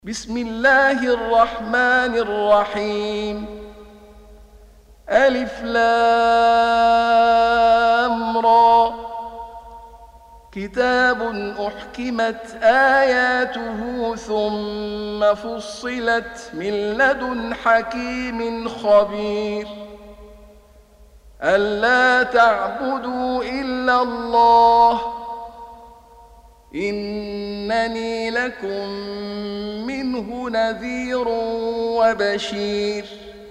بسم الله الرحمن الرحيم. ألف لام را. كتاب أحكمت آياته ثم فصلت من لدن حكيم خبير. ألا تعبدوا إلا الله إنني لكم منه نذير وبشير.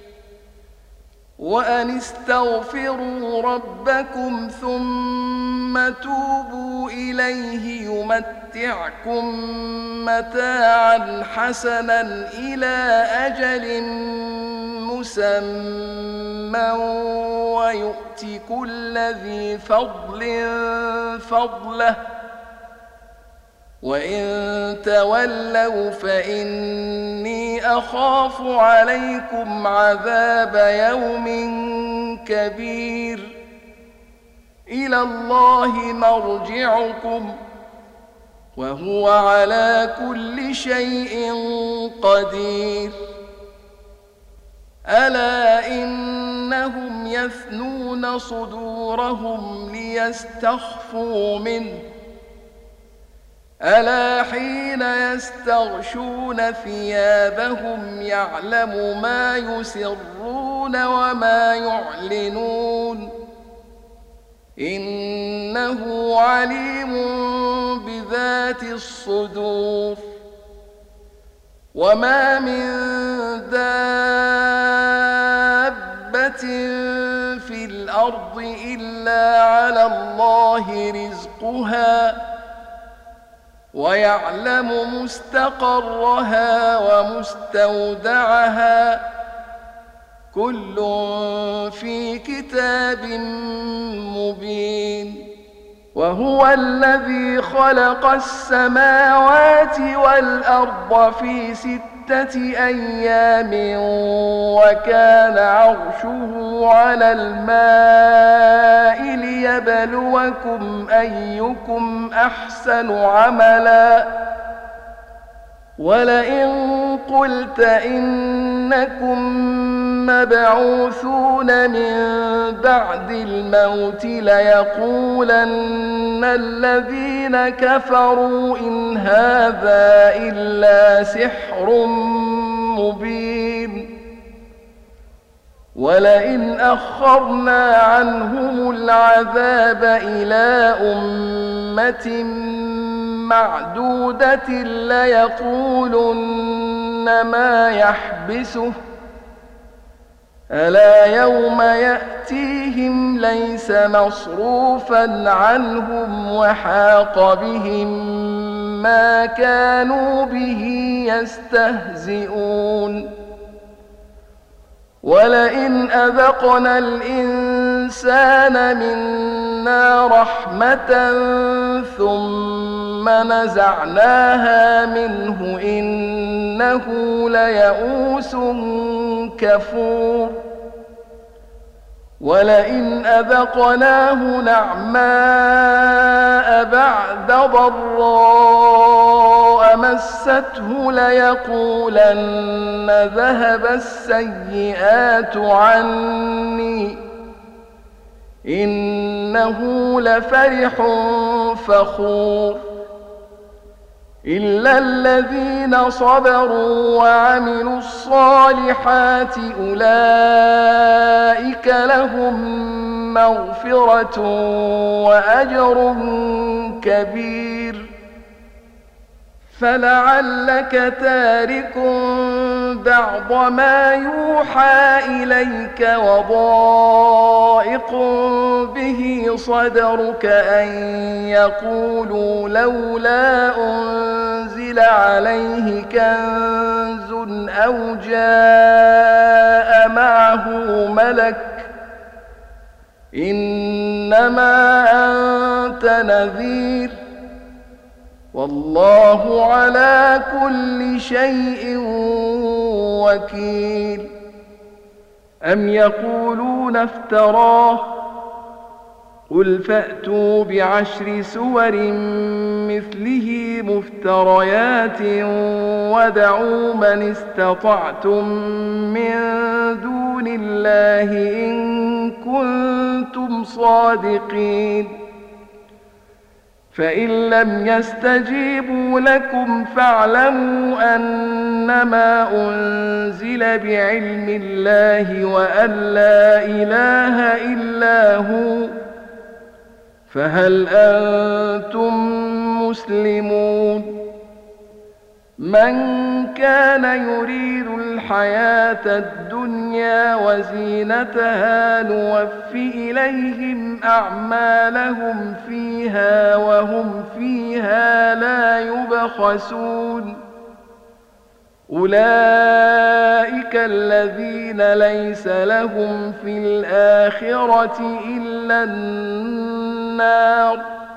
وأن استغفروا ربكم ثم توبوا إليه يمتعكم متاعا حسنا إلى أجل مسمى ويؤت كل ذي فضل فضله وإن تولوا فإني أخاف عليكم عذاب يوم كبير. إلى الله مرجعكم وهو على كل شيء قدير. ألا إنهم يثنون صدورهم ليستخفوا منه ألا حين يستغشون ثيابهم يعلم ما يسرون وما يعلنون إنه عليم بذات الصدور. وما من دابة في الأرض إلا على الله رزقها ويعلم مستقرها ومستودعها كل في كتاب مبين. وهو الذي خلق السماوات والأرض في 6 أيام وكان عرشه على الماء ليبلوكم أيكم أحسن عملا. ولئن قلت إنكم مبعوثون من بعد الموت ليقولن الذين كفروا إن هذا إلا سحر مبين. ولئن أخرنا عنهم العذاب إلى أمة معدودة ليقولن ما يحبسه ألا يوم يأتيهم ليس مصروفا عنهم وحاق بهم ما كانوا به يستهزئون. ولئن أذقنا الإنسان منا رحمة ثم نزعناها منه إنه ليئوس كفور. ولئن أذقناه نعماء بعد ضراء مسته ليقولن ذهب السيئات عني إنه لفرح فخور. إلا الذين صبروا وعملوا الصالحات أولئك لهم مغفرة وأجر كبير. فلعلك تارك بعض ما يوحى إليك وضائق به صدرك أن يقولوا لولا أنزل عليه كنز أو جاء معه ملك إنما أنت نذير والله على كل شيء وكيل. أم يقولون افتراه قل فأتوا ب10 سور مثله مفتريات ودعوا من استطعتم من دون الله إن كنتم صادقين فإن لم يستجيبوا لكم فاعلموا أنما أنزل بعلم الله وأن لا إله إلا هو فهل أنتم مسلمون من كان يريد الحياة الدنيا وزينتها نوف إليهم أعمالهم فيها وهم فيها لا يبخسون أولئك الذين ليس لهم في الآخرة إلا النار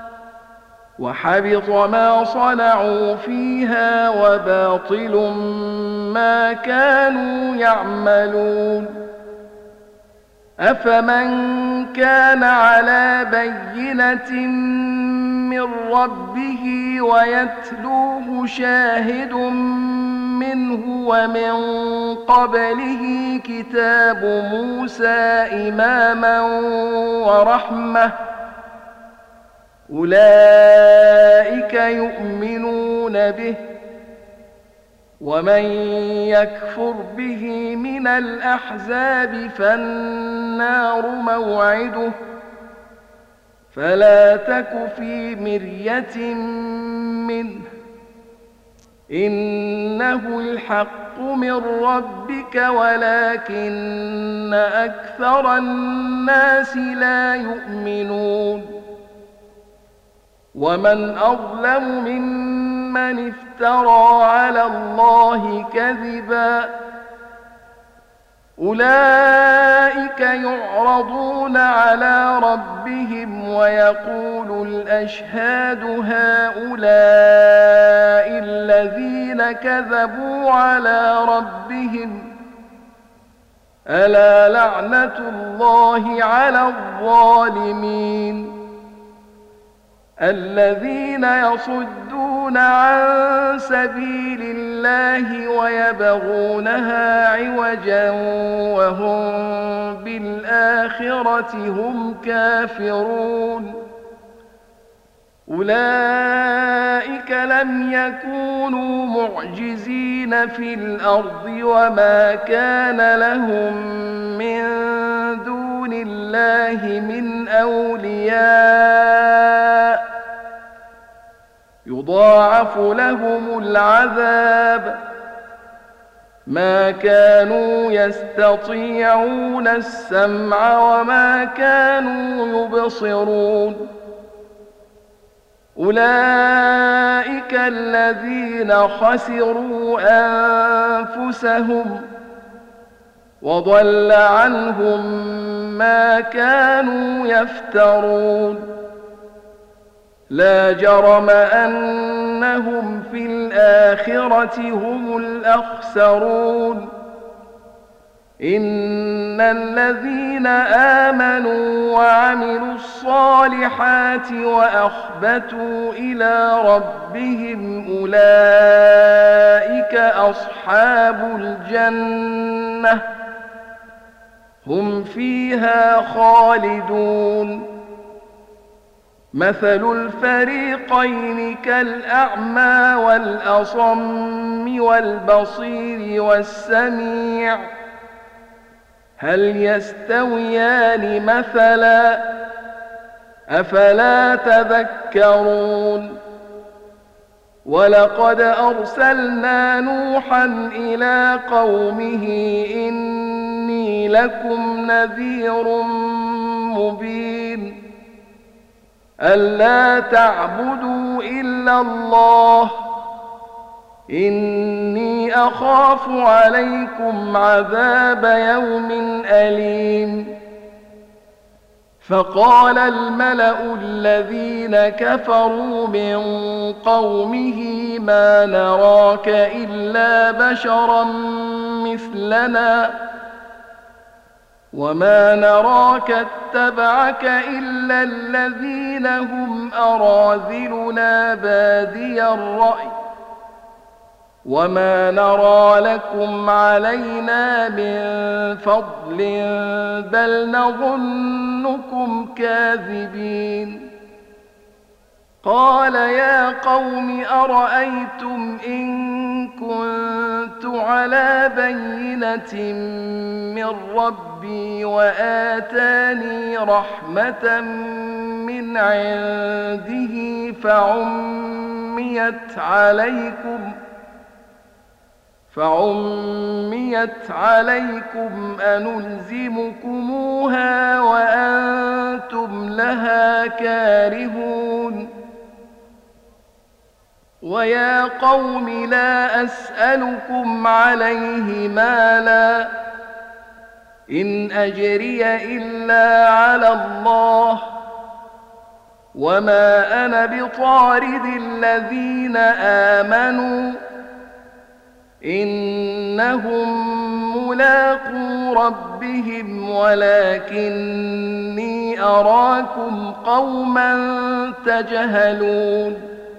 وحبط ما صنعوا فيها وباطل ما كانوا يعملون أفمن كان على بينة من ربه ويتلوه شاهد منه ومن قبله كتاب موسى إماما ورحمة أولئك يؤمنون به ومن يكفر به من الأحزاب فالنار موعده فلا تك في مرية منه إنه الحق من ربك ولكن أكثر الناس لا يؤمنون ومن أظلم ممن افترى على الله كذبا أولئك يعرضون على ربهم ويقول الأشهاد هؤلاء الذين كذبوا على ربهم ألا لعنة الله على الظالمين الذين يصدون عن سبيل الله ويبغونها عوجا وهم بالآخرة هم كافرون أولئك لم يكونوا معجزين في الأرض وما كان لهم من دون الله من أولياء يضاعف لهم العذاب ما كانوا يستطيعون السمع وما كانوا يبصرون أولئك الذين خسروا أنفسهم وضل عنهم ما كانوا يفترون لا جرم أنهم في الآخرة هم الأخسرون إن الذين آمنوا وعملوا الصالحات وأخبتوا إلى ربهم أولئك أصحاب الجنة هم فيها خالدون مثل الفريقين كالأعمى والأصم والبصير والسميع هل يستويان مثلا أفلا تذكرون ولقد أرسلنا نوحا إلى قومه إني لكم نذير مبين ألا تعبدوا إلا الله إني أخاف عليكم عذاب يوم أليم فقال الملأ الذين كفروا من قومه ما نراك إلا بشرا مثلنا وما نراك اتبعك إلا الذين هم أراذلنا بادي الرأي وما نرى لكم علينا من فضل بل نظنكم كاذبين قال يا قوم أرأيتم إن كنت على بينة من ربي وآتاني رحمة من عنده فعميت عليكم أنلزمكموها وأنتم لها كارهون ويا قوم لا أسألكم عليه مالا إن أجري إلا على الله وما أنا بطارد الذين آمنوا إنهم ملاقو ربهم ولكني أراكم قوما تجهلون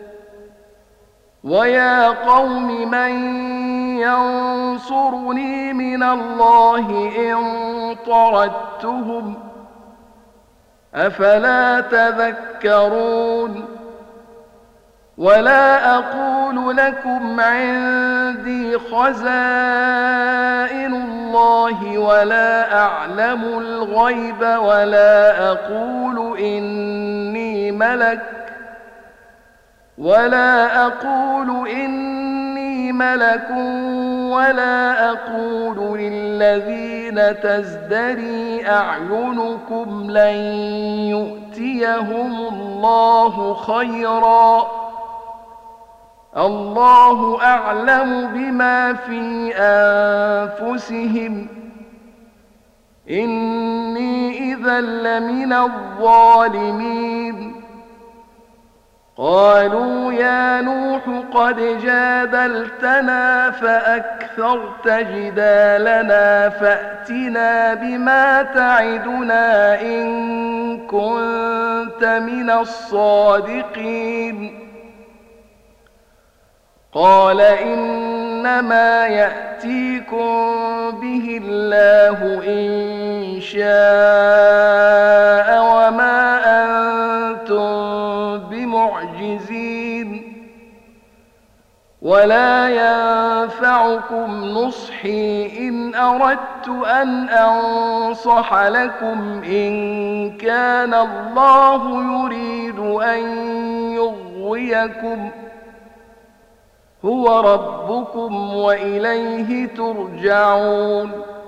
ويا قوم من ينصرني من الله إن طردتهم أفلا تذكرون ولا أقول لكم عندي خزائن الله ولا أعلم الغيب ولا أقول إني ملك ولا أقول للذين تزدري أعينكم لن يؤتيهم الله خيرا الله أعلم بما في أنفسهم إني إذا لمن الظالمين قالوا يا نوح قد جادلتنا فأكثرت جدالنا فأتنا بما تعدنا إن كنت من الصادقين قال إنما يأتيكم به الله إن شاء وما أنتم بمعجزين ولا ينفعكم نصحي إن أردت أن أنصح لكم إن كان الله يريد أن يغويكم هو ربكم وإليه ترجعون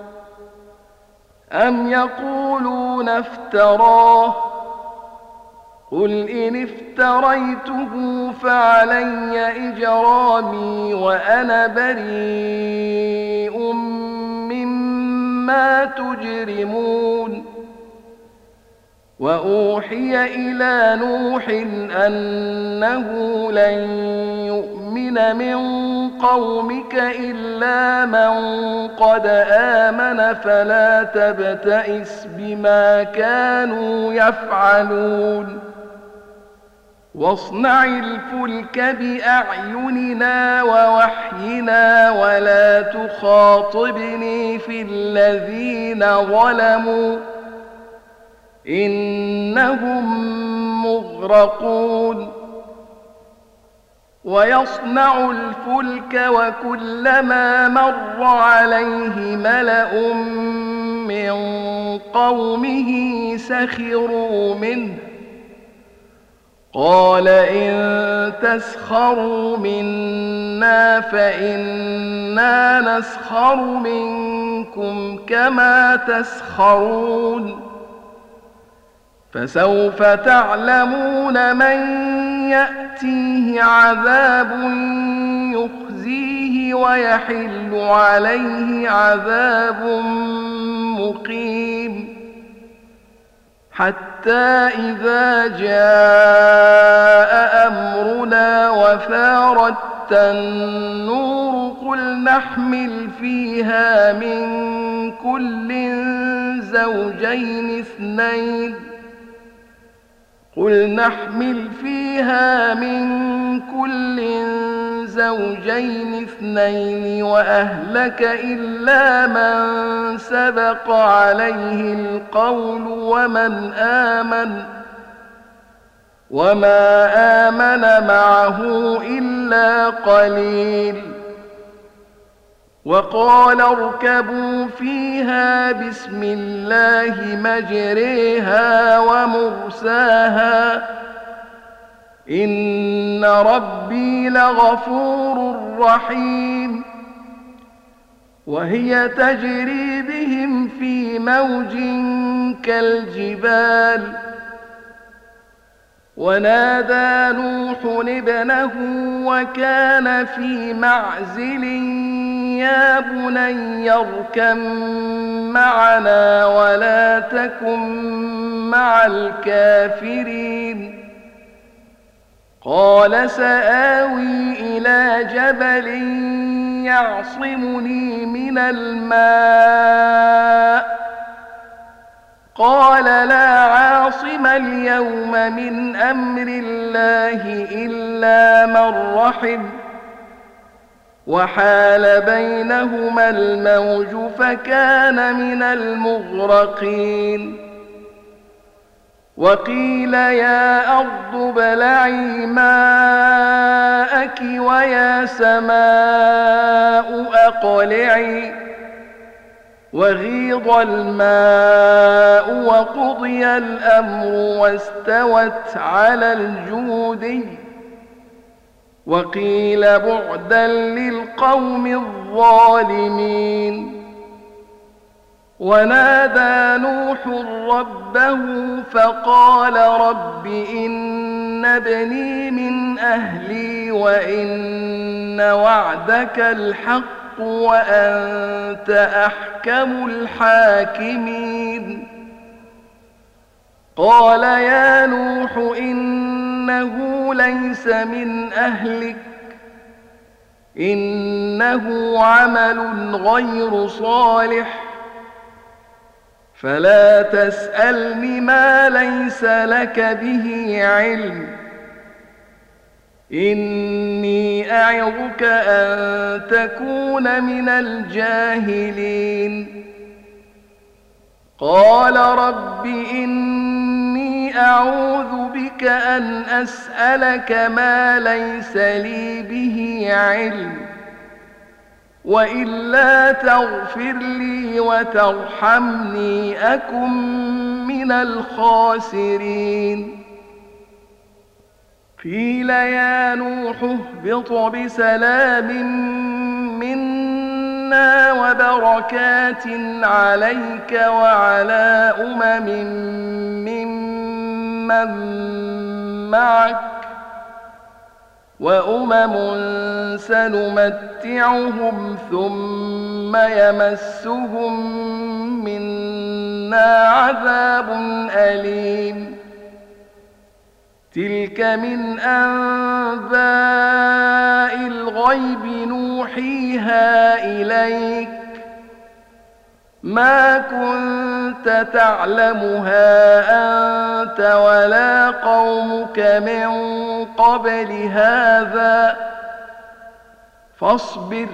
أم يقولون افتراه قل إن افتريته فعلي إجرامي وأنا بريء مما تجرمون وأوحي إلى نوح أنه لن يؤمن من قومك إلا من قد آمن فلا تبتئس بما كانوا يفعلون واصنع الفلك بأعيننا ووحينا ولا تخاطبني في الذين ظلموا إنهم مغرقون ويصنع الفلك وكلما مر عليه ملأ من قومه سخروا منه قال إن تسخروا منا فإنا نسخر منكم كما تسخرون فسوف تعلمون من يأتيه عذاب يخزيه ويحل عليه عذاب مقيم حتى إذا جاء أمرنا وفارت التنور قل نحمل فيها من كل زوجين اثنين وأهلك إلا من سبق عليه القول وما آمن معه إلا قليل. وقال اركبوا فيها بسم الله مجريها ومرساها إن ربي لغفور رحيم. وهي تجري بهم في موج كالجبال. ونادى نوح ابنه وكان في معزل يا بني اركب معنا ولا تكن مع الكافرين. قال سآوي إلى جبل يعصمني من الماء قال لا عاصم اليوم من أمر الله إلا من رحم وحال بينهما الموج فكان من المغرقين. وقيل يا أرض ابلعي ماءك ويا سماء أقلعي وغيض الماء وقضي الأمر واستوت على الجودي وقيل بعدا للقوم الظالمين. ونادى نوح ربه فقال رب إن ابني من أهلي وإن وعدك الحق وأنت أحكم الحاكمين. قال يا نوح إنه ليس من أهلك إنه عمل غير صالح فلا تسألني ما ليس لك به علم إني أعظك أن تكون من الجاهلين. قال رب إني أعوذ بك أن أسألك ما ليس لي به علم وإلا تغفر لي وترحمني أكن من الخاسرين. قيل يا نوح اهبط بسلام منا وبركات عليك وعلى ممن معك سنمتعهم ثم يمسهم منا عذاب أليم. تلك من أنباء الغيب نوحيها إليك ما كنت تعلمها أنت ولا قومك من قبل هذا فاصبر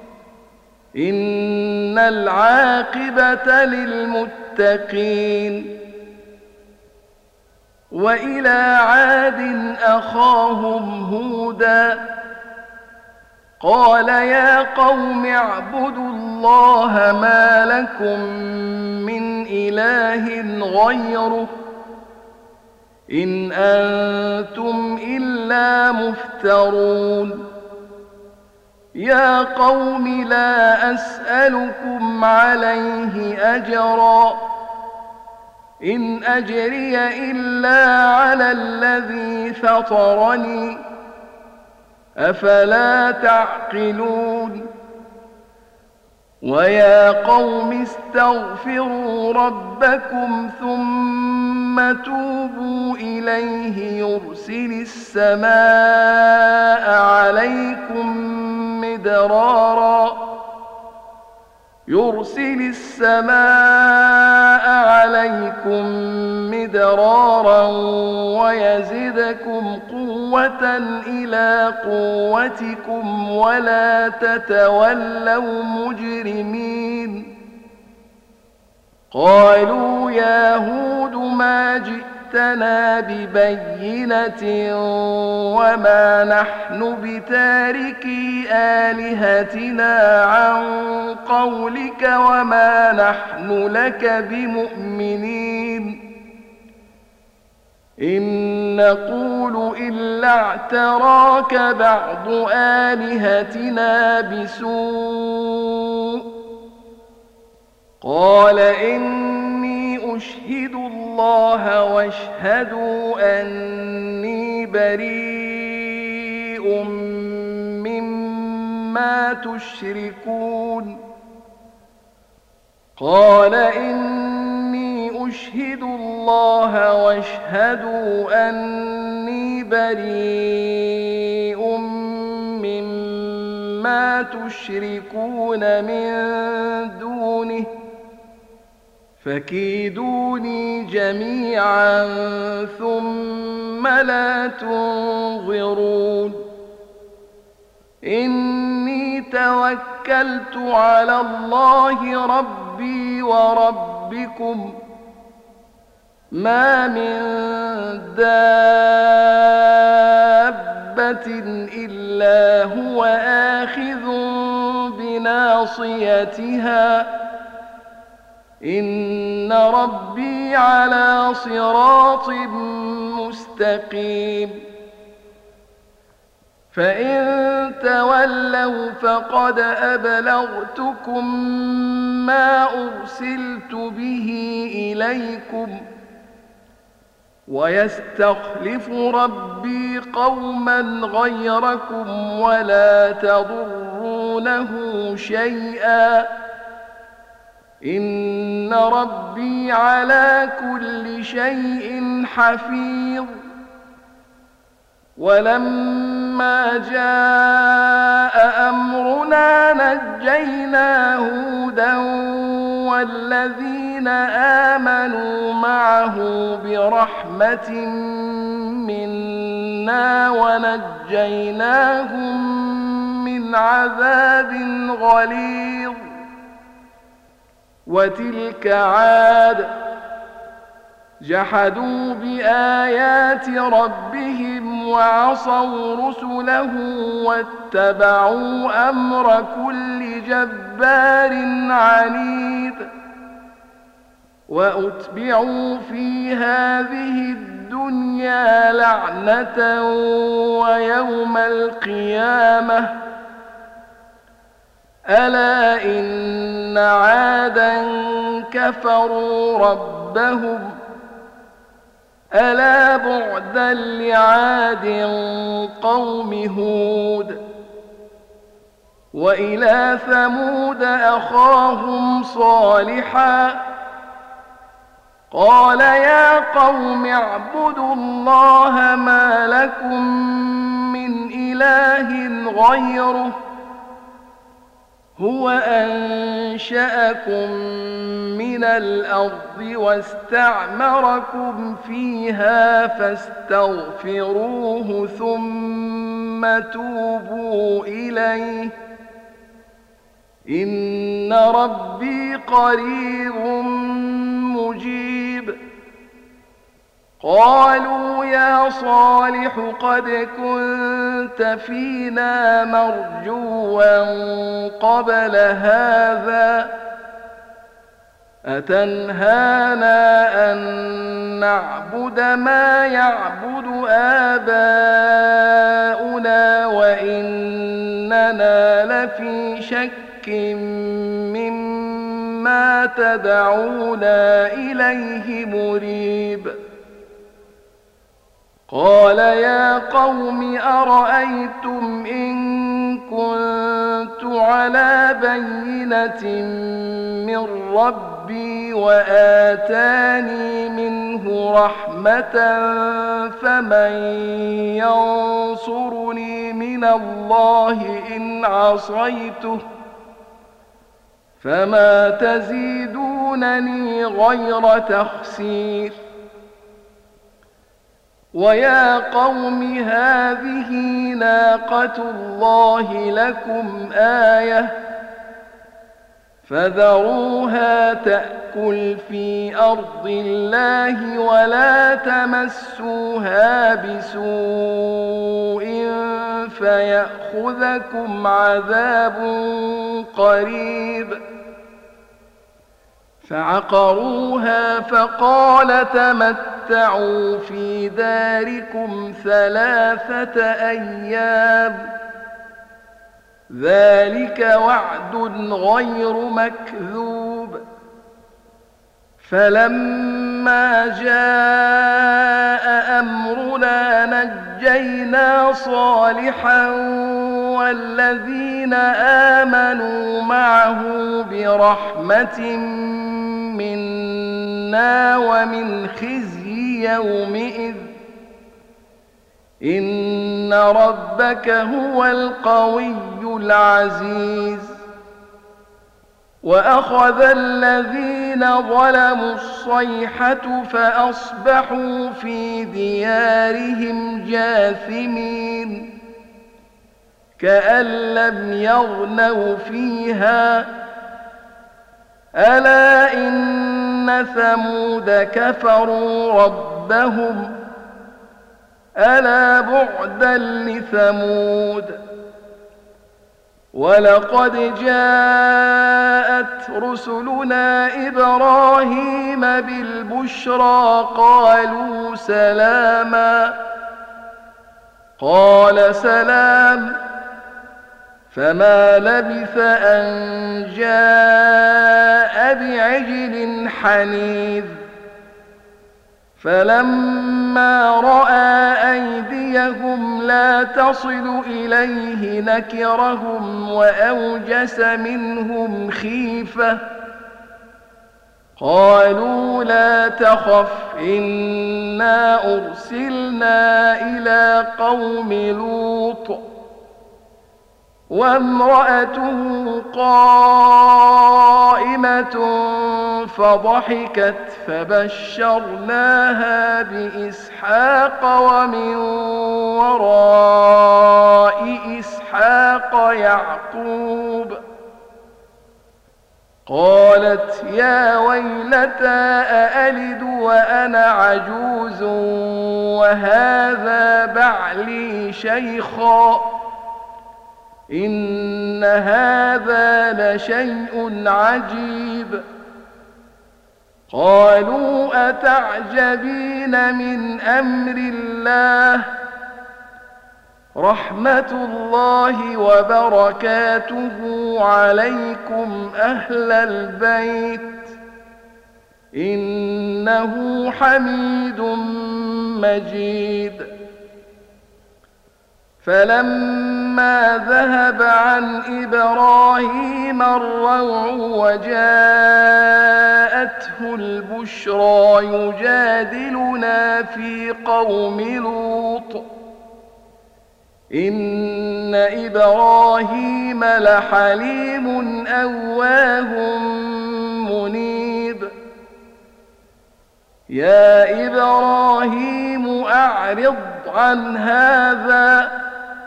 إن العاقبة للمتقين. وإلى عاد أخاهم هودا قال يا قوم اعبدوا الله ما لكم من إله غيره إن أنتم إلا مفترون. يا قوم لا أسألكم عليه أجرا إن أجري إلا على الذي فطرني أفلا تعقلون. ويا قوم استغفروا ربكم ثم ثم توبوا إليه يرسل السماء عليكم مدرارا ويزدكم قوة إلى قوتكم ولا تتولوا مجرمين. قالوا يا هود ما جئتنا ببينة وما نحن بتاركي آلهتنا عن قولك وما نحن لك بمؤمنين. إن نقول إلا اعتراك بعض آلهتنا بسوء. قال إني أشهد الله واشهدوا أني بريء مما تشركون. قال إني أشهد الله واشهدوا أني بريء مما تشركون من دونه فكيدوني جميعا ثم لا تنظرون. إني توكلت على الله ربي وربكم ما من دابة إلا هو آخذ بناصيتها إن ربي على صراط مستقيم. فإن تولوا فقد أبلغتكم ما أرسلت به إليكم ويستخلف ربي قوما غيركم ولا تضرونه شيئا إن ربي على كل شيء حفيظ. ولما جاء أمرنا نجينا هودا والذين آمنوا معه برحمة منا ونجيناهم من عذاب غليظ. وتلك عاد جحدوا بآيات ربهم وعصوا رسله واتبعوا أمر كل جبار عنيد. وأتبعوا في هذه الدنيا لعنة ويوم القيامة ألا إن عادا كفروا ربهم ألا بعدا لعاد قوم هود. وإلى ثمود أخاهم صالحا قال يا قوم اعبدوا الله ما لكم من إله غيره هو أنشأكم من الأرض واستعمركم فيها فاستغفروه ثم توبوا إليه إن ربي قريب مجيب. قالوا يا صالح قد كنت فينا مرجوا قبل هذا أتنهانا أن نعبد ما يعبد آباؤنا وإننا لفي شك مما تدعونا إليه مريب. قال يا قوم أرأيتم إن كنت على بينة من ربي وآتاني منه رحمة فمن ينصرني من الله إن عصيته فما تزيدونني غير تخسير ويا قوم هذه ناقة الله لكم آية فذروها تأكل في أرض الله ولا تمسوها بسوء فيأخذكم عذاب قريب فعقروها فقال تمتعوا في داركم 3 أيام ذلك وعد غير مكذوب فلما جاء أمرنا نجينا صالحا والذين آمنوا معه برحمة منا ومن خزي يومئذ إن ربك هو القوي العزيز وأخذ الذين ظلموا الصيحة فأصبحوا في ديارهم جاثمين كأن لم يغنوا فيها ألا إن ثمود كفروا ربهم ألا بعدا لثمود ولقد جاءت رسلنا إبراهيم بالبشرى قالوا سلاما قال سلام فما لبث أن جاء بعجل حنيذ فلما رأى أيديهم لا تصل إليه نكرهم وأوجس منهم خيفة قالوا لا تخف إنا أرسلنا إلى قوم لوط وامرأته قائمة فضحكت فبشرناها بإسحاق ومن وراء إسحاق يعقوب قالت يا ويلتى أألد وأنا عجوز وهذا بعلي شيخا إن هذا لشيء عجيب قالوا أتعجبين من أمر الله رحمة الله وبركاته عليكم أهل البيت إنه حميد مجيد فلما ذهب عن إبراهيم الروع وجاءته البشرى يجادلنا في قوم لوط إن إبراهيم لحليم أواه منيب يا إبراهيم أعرض عن هذا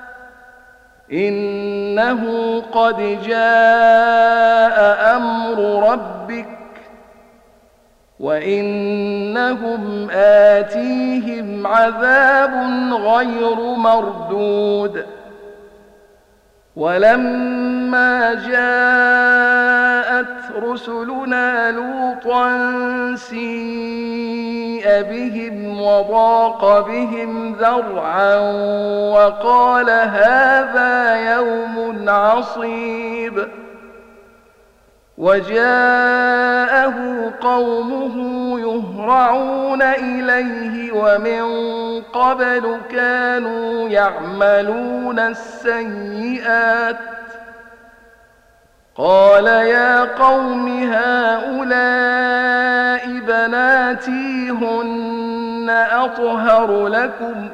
إنه قد جاء أمر ربك وإنهم آتيهم عذاب غير مردود ولما جاءت رسلنا لوطا سيء بهم وضاق بهم ذرعا وقال هذا يوم عصيب وجاءه قومه يهرعون إليه ومن قبل كانوا يعملون السيئات قال يا قوم هؤلاء بناتي هن أطهر لكم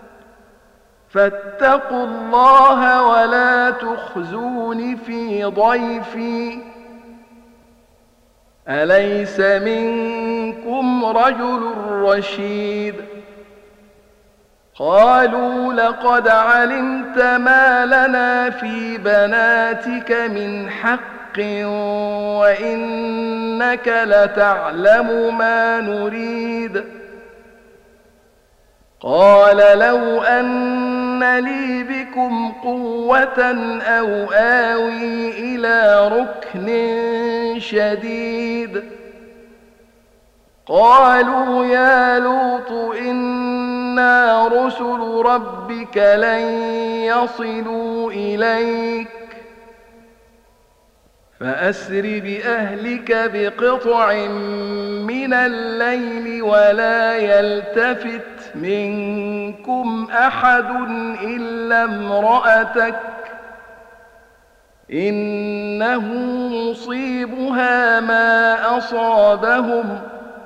فاتقوا الله ولا تخزون في ضيفي أليس منكم رجل رشيد قالوا لقد علمت ما لنا في بناتك من حق وإنك لتعلم ما نريد قال لو أن لي بكم قوة أو آوي إلى ركن شديد قالوا يا لوط إنا رسل ربك لن يصلوا إليك فأسر بأهلك بقطع من الليل ولا يلتفت منكم أحد إلا امرأتك إنه مصيبها ما أصابهم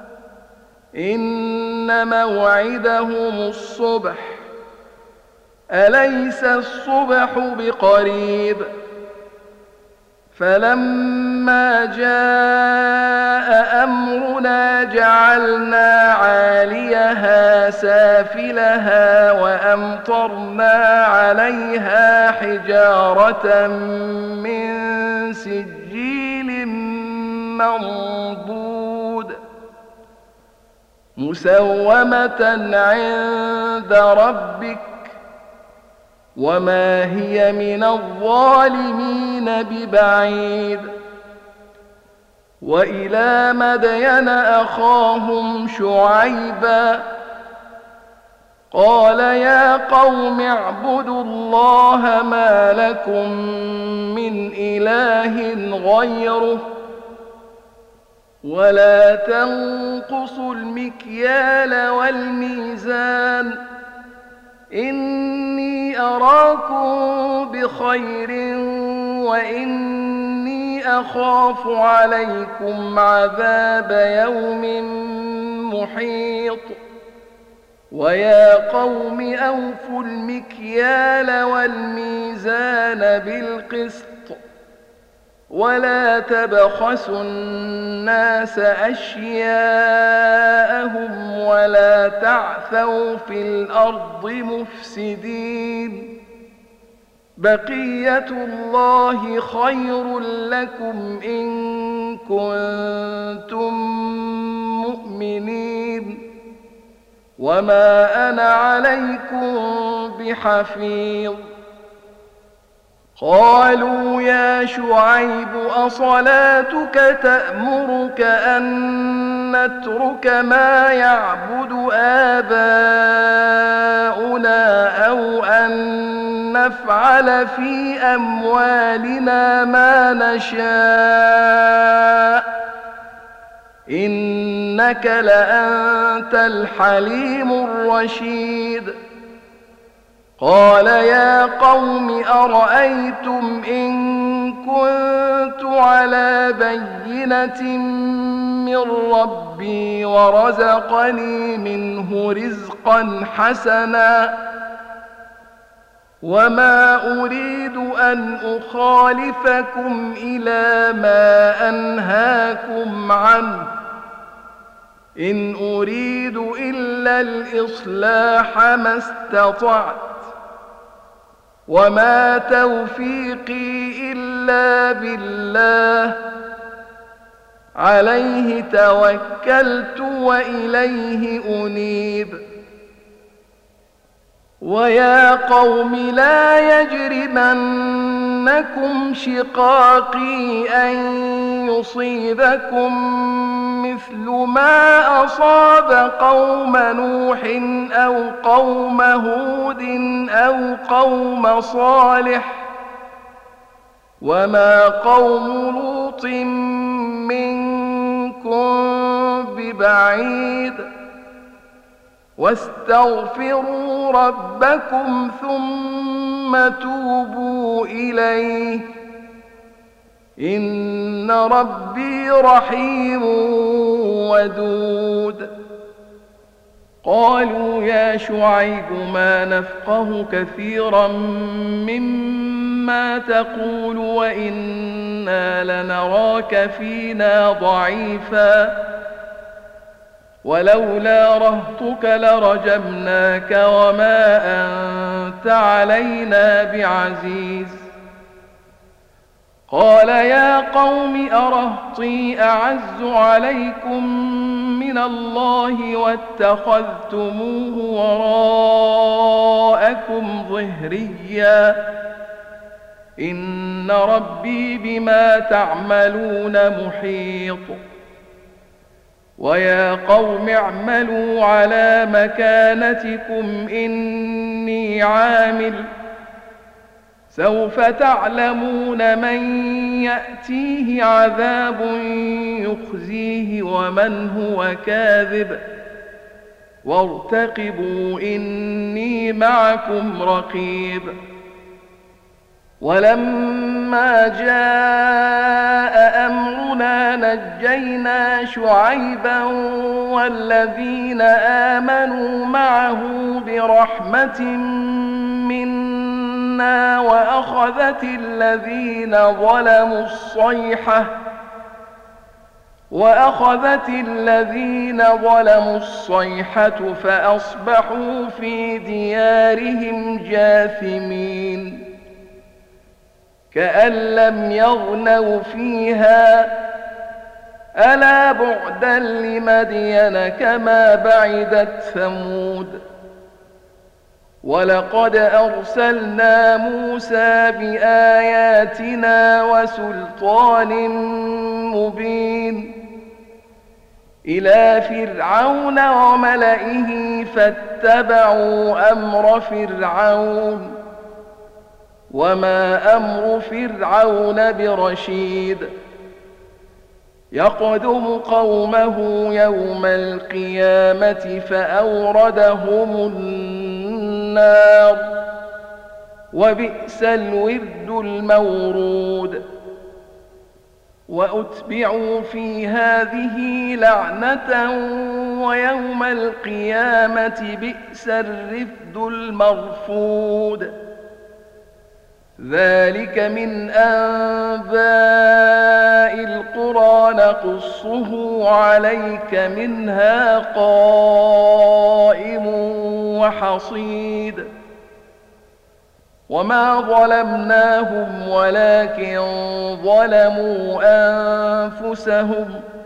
إن موعدهم الصبح أليس الصبح بقريب فلما جاء أمرنا جعلنا عاليها سافلها وأمطرنا عليها حجارة من سجيل منضود مسومة عند ربك وما هي من الظالمين ببعيد وإلى مدين أخاهم شعيبا قال يا قوم اعبدوا الله ما لكم من إله غيره ولا تنقصوا المكيال والميزان إني أراكم بخير وإني أخاف عليكم عذاب يوم محيط ويا قوم أوفوا المكيال والميزان بالقسط ولا تبخسوا الناس أشياءهم ولا تعثوا في الأرض مفسدين بقية الله خير لكم إن كنتم مؤمنين وما أنا عليكم بحفيظ قالوا يا شعيب أصلاتك تأمرك أن نترك ما يعبد آباؤنا أو أن نفعل في أموالنا ما نشاء إنك لأنت الحليم الرشيد قال يا قوم أرأيتم إن كنت على بينة من ربي ورزقني منه رزقا حسنا وما أريد أن أخالفكم إلى ما أنهاكم عنه إن أريد إلا الإصلاح ما استطعت وما توفيقي إلا بالله عليه توكلت وإليه أنيب ويا قوم لا يجرمنكم شقاقي أن يصيبكم مثل ما أصاب قوم نوح أو قوم هود أو قوم صالح وما قوم لوط لوط منكم ببعيد واستغفروا ربكم ثم توبوا إليه إن ربي رحيم ودود قالوا يا شعيب ما نفقه كثيرا مما تقول وإنا لنراك فينا ضعيفا ولولا رهطك لرجمناك وما أنت علينا بعزيز قال يا قوم أرهطي أعز عليكم من الله واتخذتموه وراءكم ظهريا إن ربي بما تعملون محيط ويا قوم اعملوا على مكانتكم إني عامل سوف تعلمون من يأتيه عذاب يخزيه ومن هو كاذب وارتقبوا إني معكم رقيب ولما جاء أمرنا نجينا شعيبا والذين آمنوا معه برحمة منا وأخذت الذين ظلموا الصيحة فأصبحوا في ديارهم جاثمين كأن لم يغنوا فيها ألا بعدا لمدين كما بعدت ثمود ولقد أرسلنا موسى بآياتنا وسلطان مبين إلى فرعون وملئه فاتبعوا أمر فرعون وما أمر فرعون برشيد يقدم قومه يوم القيامة فأوردهم النار وبئس الورد المورود وأتبعوا في هذه لعنة ويوم القيامة بئس الرفد المرفود ذلك من أنباء القرى نقصه عليك منها قائم وحصيد وما ظلمناهم ولكن ظلموا أنفسهم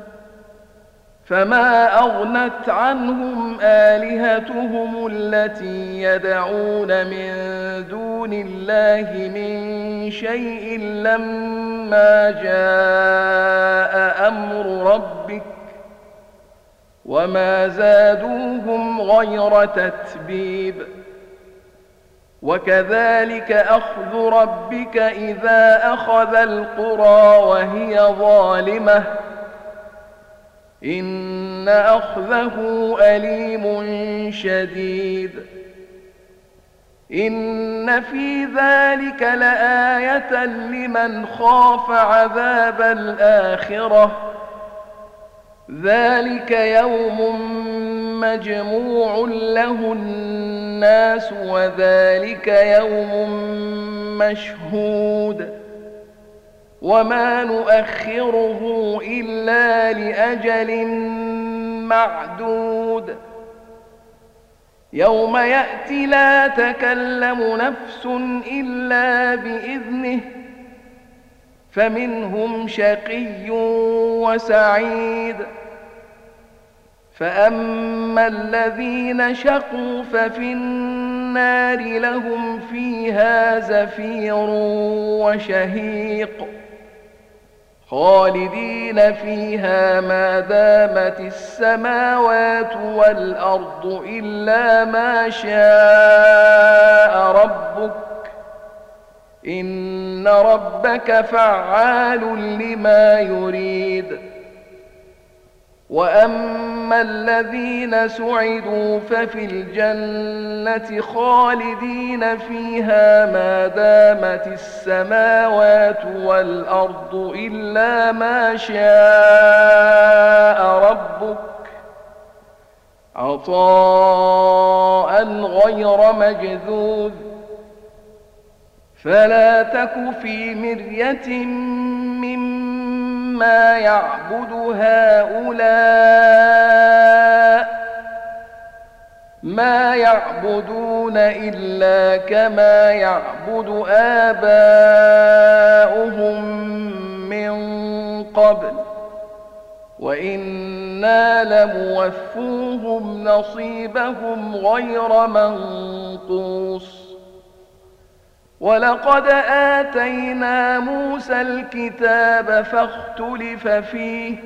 فما أغنت عنهم آلهتهم التي يدعون من دون الله من شيء لما جاء أمر ربك وما زادوهم غير تتبيب وكذلك أخذ ربك إذا أخذ القرى وهي ظالمة إن أخذه أليم شديد إن في ذلك لآية لمن خاف عذاب الآخرة ذلك يوم مجموع له الناس وذلك يوم مشهود وما نؤخره إلا لأجل معدود يوم يأتي لا تكلم نفس إلا بإذنه فمنهم شقي وسعيد فأما الذين شقوا ففي النار لهم فيها زفير وشهيق خالدين فيها ما دامت السماوات والأرض إلا ما شاء ربك إن ربك فعال لما يريد. وأما الذين سعدوا ففي الجنة خالدين فيها ما دامت السماوات والأرض إلا ما شاء ربك عطاء غير مجذوذ. فلا تك في مرية مما يعبد هؤلاء ما يعبدون إلا كما يعبد آباؤهم من قبل وإنا لموفوهم نصيبهم غير منقوص. ولقد آتينا موسى الكتاب فاختلف فيه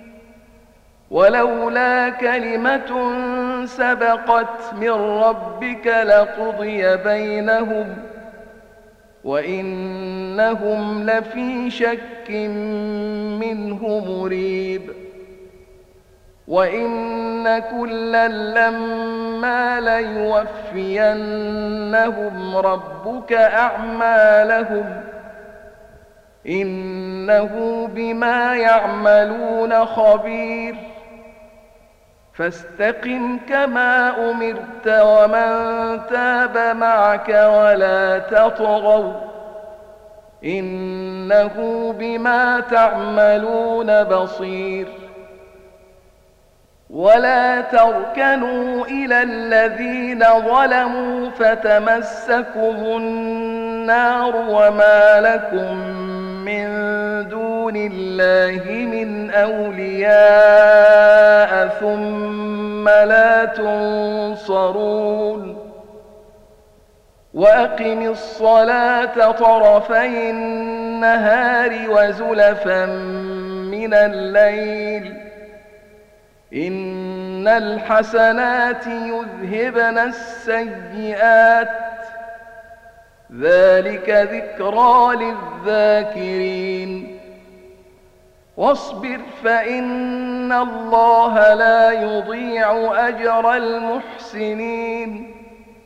ولولا كلمة سبقت من ربك لقضي بينهم وإنهم لفي شك منه مريب. وإن كلا لما ليوفينهم ربك أعمالهم إنه بما يعملون خبير. فاستقم كما أمرت ومن تاب معك ولا تطغوا إنه بما تعملون بصير. ولا تركنوا إلى الذين ظلموا فتمسكم النار وما لكم من دون الله من أولياء ثم لا تنصرون. وأقم الصلاة طرفي النهار وزلفا من الليل إن الحسنات يذهبن السيئات ذلك ذكرى للذاكرين. واصبر فإن الله لا يضيع أجر المحسنين.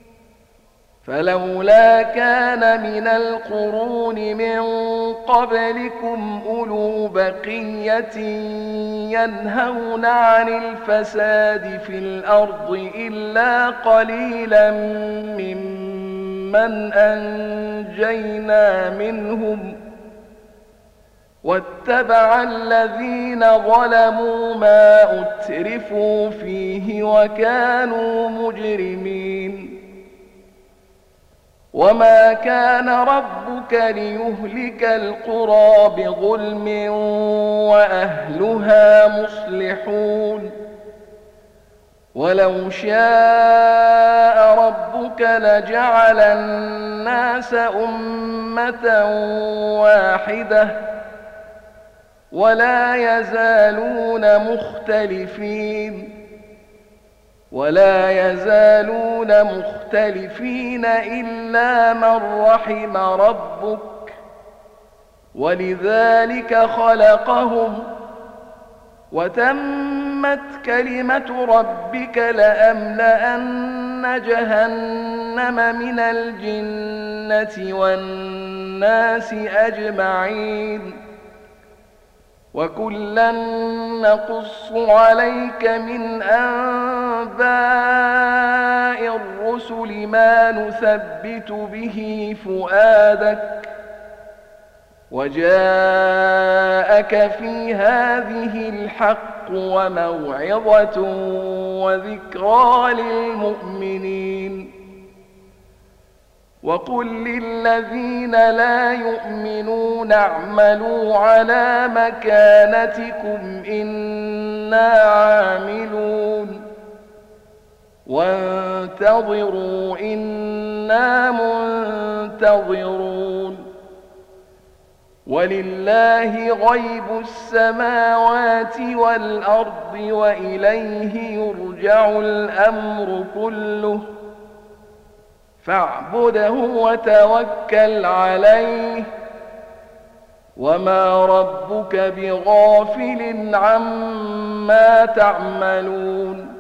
فلولا كان من القرون من قبلكم أولو بقية ينهون عن الفساد في الأرض إلا قليلا ممن أنجينا منهم واتبع الذين ظلموا ما أترفوا فيه وكانوا مجرمين. وما كان ربك ليهلك القرى بظلم وأهلها مصلحون. ولو شاء ربك لجعل الناس أمة واحدة ولا يزالون مختلفين إلا من رحم ربك ولذلك خلقهم وتمت كلمة ربك لأملأن جهنم من الجنة والناس أجمعين. وكلا نقص عليك من أنباء الرسل ما نثبت به فؤادك وجاءك في هذه الحق وموعظة وذكرى للمؤمنين. وقل للذين لا يؤمنون اعملوا على مكانتكم إنا عاملون وانتظروا إنا منتظرون. ولله غيب السماوات والأرض وإليه يرجع الأمر كله فاعبده وتوكل عليه وما ربك بغافل عما تعملون